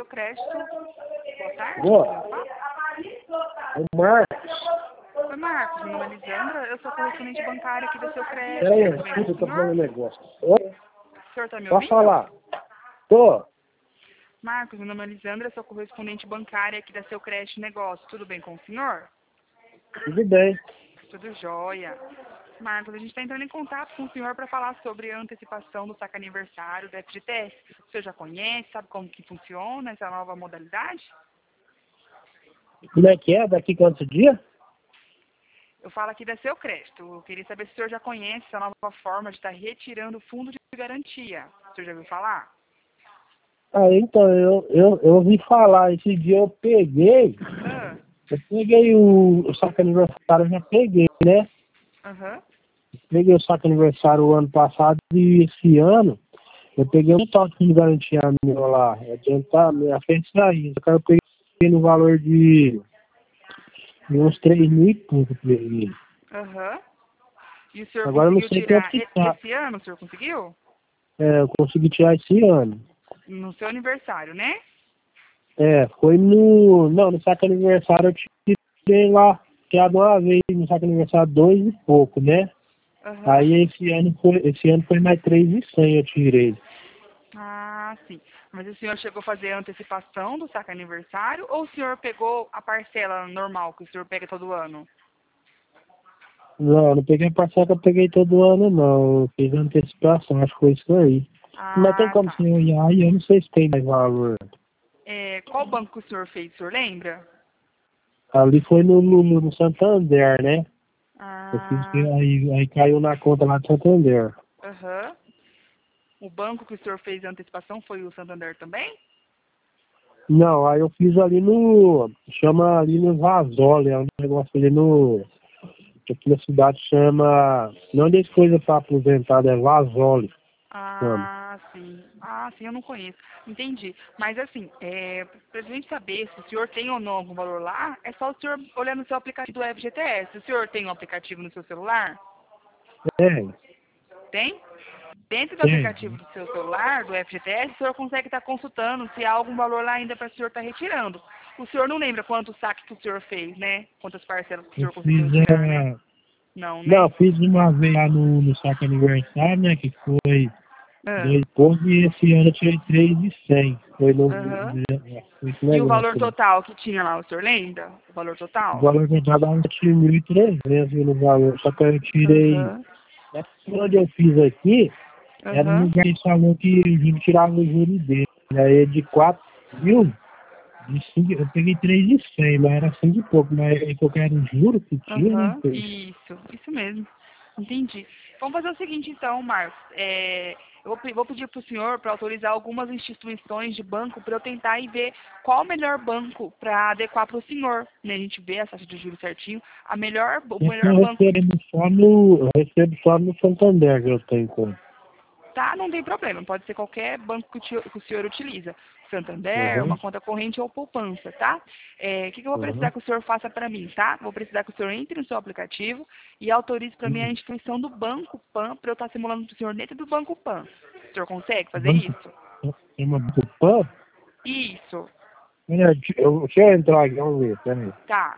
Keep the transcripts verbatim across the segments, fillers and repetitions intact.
crédito. Boa tarde. Boa. O Marcos. Oi, Marcos. Meu nome é Lisandra. Eu sou correspondente bancária aqui do seu crédito. Peraí, Tudo bem escuta, com eu o tô falando um senhor? negócio. Oi? O senhor está me Pode ouvindo? falar. Tô. Marcos, meu nome é Lisandra. Eu sou correspondente bancária aqui da seu crédito negócio. Tudo bem com o senhor? Tudo bem. Tudo jóia. Marcos, a gente está entrando em contato com o senhor para falar sobre a antecipação do saque aniversário do F G T S. O senhor já conhece, sabe como que funciona essa nova modalidade? Como é que é? Daqui quantos dias? Eu falo aqui da seu crédito. Eu queria saber se o senhor já conhece essa nova forma de estar retirando o fundo de garantia. O senhor já ouviu falar? Ah, então, eu, eu, eu ouvi falar. Esse dia eu peguei. Ah, Eu peguei o, o saque aniversário, eu já peguei, né? aham. Peguei o saque aniversário o ano passado e esse ano eu peguei um toque de garantia meu lá. Adiantar, minha frente sair. Só que eu peguei no valor de, de uns três mil e pouco. Peguei. Aham. E o senhor Agora eu não conseguiu sei quanto tirar que e- tá. esse ano? O senhor conseguiu? É, eu consegui tirar esse ano. No seu aniversário, né? É, foi no. Não, no saque aniversário eu tirei lá, tirado uma vez no saque aniversário dois e pouco, né? Aham. Aí esse ano foi, esse ano foi mais três e cem eu tirei. Ah, sim. Mas o senhor chegou a fazer a antecipação do saque aniversário ou o senhor pegou a parcela normal que o senhor pega todo ano? Não, não peguei a parcela que eu peguei todo ano, não. Eu fiz antecipação, acho que foi isso aí. Mas tem Ah, como tá. você olhar aí, eu não sei se tem mais valor. É, qual banco que o senhor fez? O senhor lembra? Ali foi no, no, no Santander, né? Eu fiz que Ah, aí, aí caiu na conta lá do Santander. aham. O banco que o senhor fez a antecipação foi o Santander também? Não, aí eu fiz ali no. Chama ali no Vasoli, é um negócio ali no. Que aqui na cidade chama. Não tem coisa para aposentado, é Vasoli. Chama. Ah, sim. Ah, sim, eu não conheço. Entendi. Mas assim, é, pra gente saber se o senhor tem ou não algum valor lá, é só o senhor olhar no seu aplicativo do F G T S. O senhor tem um aplicativo no seu celular? Tem, Tem? Dentro do aplicativo tem. do seu celular, do F G T S, o senhor consegue estar consultando se há algum valor lá ainda para o senhor estar retirando. O senhor não lembra quanto saque que o senhor fez, né? Quantas parcelas que o Eu senhor conseguiu fiz. tirar, né? É... Não, Não, né? eu fiz uma vez lá no, no saque aniversário, né? Que foi Ah, dois poucos e esse ano eu tirei três e cem. Foi no. aham. Foi esse E o valor negócio aí. total que tinha lá, o senhor lembra? O valor O total? valor que dava uns sete mil e trezentos no valor. Só que eu tirei. Aham, Essa onde eu fiz aqui, era um aham. lugar que eles falaram que o juro tirava o juro dele. Aí de quatro mil, de cinco, eu peguei três de cem, mas era cinco e pouco. Mas aí qualquer era o juro que tinha, né? Aham, isso, isso mesmo. Entendi. Vamos fazer o seguinte então, Marcos. É, eu vou, pe- vou pedir para o senhor para autorizar algumas instituições de banco para eu tentar e ver qual o melhor banco para adequar para o senhor. Né? A gente vê a taxa de juros certinho. A melhor, o Esse melhor eu banco. recebo só no. Eu recebo só no Santander que eu tenho conta. Tá, não tem problema. Pode ser qualquer banco que o, tio- que o senhor utiliza. Santander, Uhum. uma conta corrente ou poupança, tá? É, O que, que eu vou precisar Uhum. que o senhor faça para mim, tá? Vou precisar que o senhor entre no seu aplicativo e autorize para mim a Uhum. instituição do Banco Pan para eu estar simulando para o senhor dentro do Banco Pan. O senhor consegue fazer Banco. isso? Tem uma Banco. Isso, Olha, deixa eu deixa eu entrar aqui, vamos ver, peraí. tá.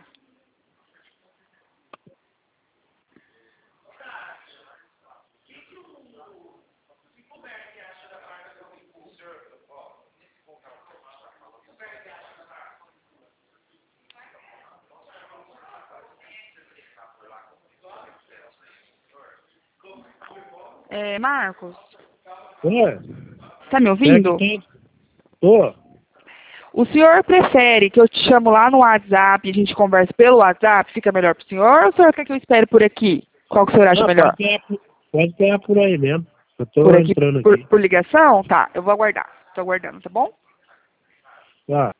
É, Marcos, É, tá me é que ouvindo? tem. Tô. O senhor prefere que eu te chamo lá no WhatsApp e a gente converse pelo WhatsApp? Fica melhor pro senhor ou o senhor quer que eu espere por aqui? Qual que o senhor acha Não, melhor? pode pegar, por- pode pegar por aí mesmo. Eu Por tô aqui, entrando por, aqui. por ligação? Tá, eu vou aguardar. Tô aguardando, tá bom? Tá.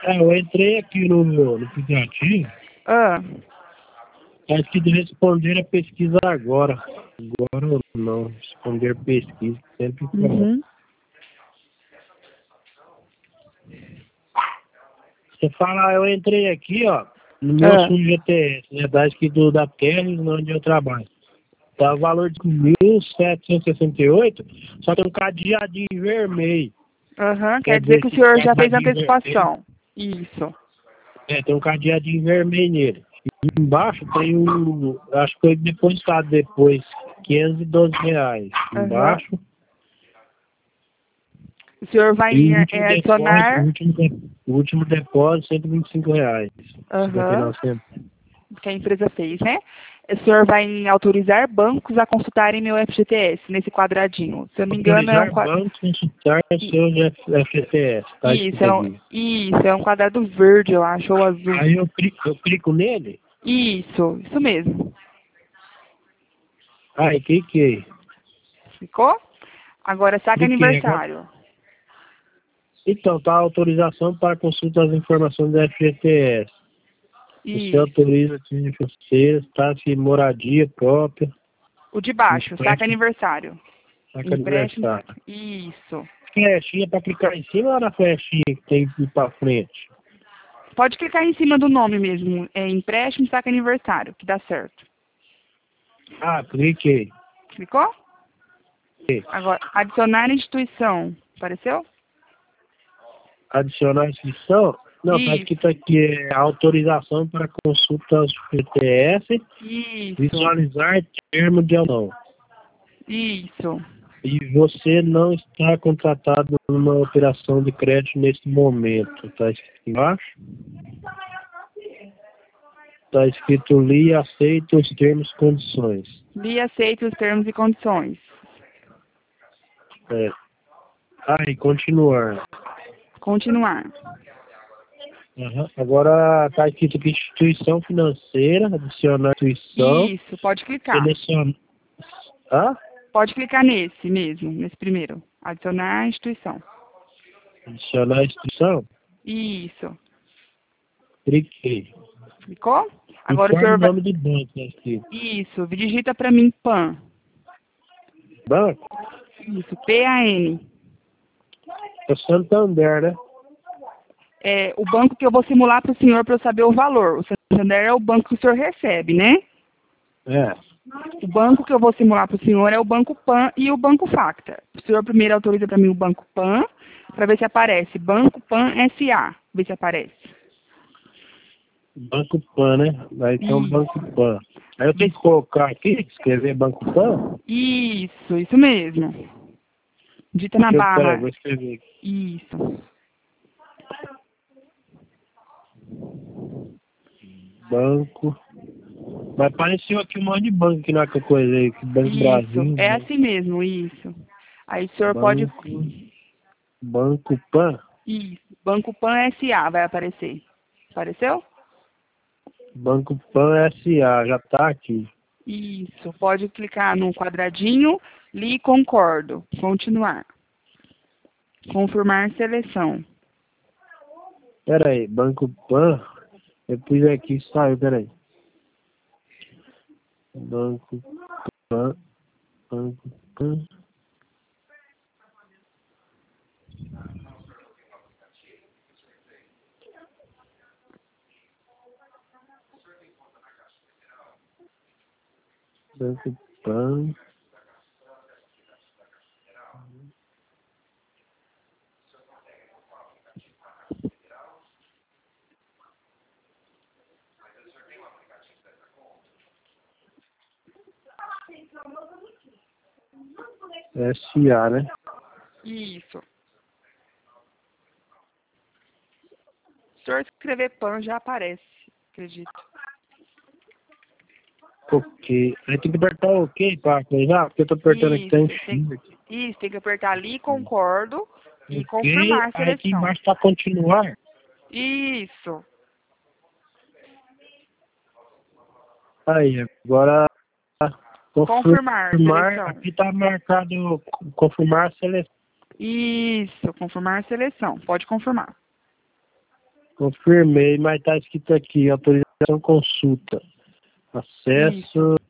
É, eu entrei aqui no, no aplicativo. Ah, Tá escrito responder a pesquisa agora. Agora ou não. Responder pesquisa. Sempre coloca. uhum. Você fala, eu entrei aqui, ó, no meu Ah, assunto G T S, né? Tá escrito da terra e onde eu trabalho. Tá o valor de mil setecentos e sessenta e oito, só que tem um cadeadinho vermelho. aham, Quer quer dizer dizer, que o esse senhor já fez a cadeadinho vermelho, antecipação. Isso. é, tem um cadeadinho vermelho nele. E embaixo tem um, acho que foi depositado depois, quinhentos e doze reais. Aham. Embaixo. O senhor vai E o último é, depósito, o adicionar. último, de- o último depósito, cento e vinte e cinco reais. cinquenta e Aham. nove centavos. Que a empresa fez, né? O senhor vai em autorizar bancos a consultarem meu F G T S nesse quadradinho. Se eu não me engano, é um Autorizar quadrado. banco consultar seus F G T S, tá Isso, escrito é um... aqui. isso, é um quadrado verde, eu acho, ou azul. Aí eu clico, eu clico nele, Isso, isso mesmo. aí cliquei. Ficou? Agora, saque Cliquei agora. aniversário. Então, tá a autorização para consulta das informações do F G T S. Você Isso. autoriza atividade financeira, taxa de moradia própria, O de baixo, saque empréstimo, aniversário. saca Empréstimo, aniversário. saque. Isso. Flechinha para clicar em cima ou na flechinha que tem que ir para frente? Pode clicar em cima do nome mesmo. É empréstimo, saque aniversário, que dá certo. Ah, cliquei. Clicou? cliquei. Agora, adicionar instituição. Apareceu? Adicionar a inscrição? Não, tá Isso. escrito aqui, é autorização para consulta aos F G T S, Isso. visualizar termo de não. Isso. E você não está contratado numa operação de crédito neste momento. Tá escrito embaixo. Tá escrito li e aceita os termos e condições. Li aceita os termos e condições. É. Aí, continuar. Continuar. Uhum. Agora tá escrito aqui instituição financeira, adicionar instituição, Isso, pode clicar. selecionar. Hã? Pode clicar nesse mesmo, nesse primeiro. Adicionar instituição. Adicionar instituição? Isso. Cliquei. Clicou? Agora o Informe senhor o vai... nome do banco, tá escrito. Isso, digita para mim P A N. Banco? Isso, P A N. É Santander, né? É o banco que eu vou simular para o senhor para eu saber o valor. O Santander é o banco que o senhor recebe, né? É. O banco que eu vou simular para o senhor é o Banco Pan e o Banco Facta. O senhor primeiro autoriza para mim o Banco Pan, para ver se aparece. Banco Pan S A. Ver se aparece. Banco Pan, né? Aí tem um Isso. Banco Pan. Aí eu tenho que colocar aqui, escrever Banco Pan. Isso, isso mesmo. Dita na Deixa eu, peraí, barra. vou escrever aqui. Isso. Banco. Mas apareceu aqui um monte de banco que não é que coisa aí. que Banco Isso. Brasil. É Banco, assim mesmo, isso. Aí o senhor pode. banco, banco Pan. Isso. Banco Pan S A vai aparecer. Apareceu? Banco Pan S A, já tá aqui. Isso. Pode clicar no quadradinho, li concordo. Continuar. Confirmar seleção. Peraí, Banco Pan. Eu pus aqui e saiu, peraí. Banco Pan. Banco Pan. Banco Pan. S A, né? Isso. Se o senhor escrever Pan já aparece, acredito. Ok. Aí tem que apertar o OK para coisar, porque eu tô apertando aqui, tá Isso. enchendo Tem, aqui. isso, tem que apertar ali concordo e Ok. confirmar a Aí aqui seleção. embaixo tá continuar. Isso. Aí, agora Confirmar confirmar, seleção. aqui tá marcado confirmar a seleção. Isso, confirmar a seleção. Pode confirmar. Confirmei, mas tá escrito aqui, autorização consulta. Acesso. Isso.